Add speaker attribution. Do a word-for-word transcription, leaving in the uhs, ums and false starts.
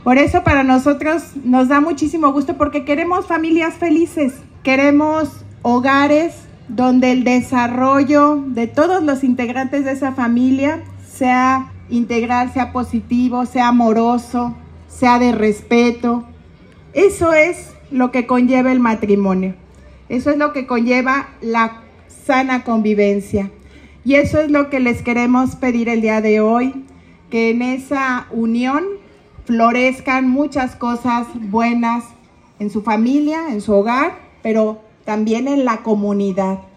Speaker 1: Por eso para nosotros nos da muchísimo gusto porque queremos familias felices, queremos hogares donde el desarrollo de todos los integrantes de esa familia sea integral, sea positivo, sea amoroso, sea de respeto. Eso es lo que conlleva el matrimonio, eso es lo que conlleva la sana convivencia. Y eso es lo que les queremos pedir el día de hoy, que en esa unión florezcan muchas cosas buenas en su familia, en su hogar, pero también en la comunidad.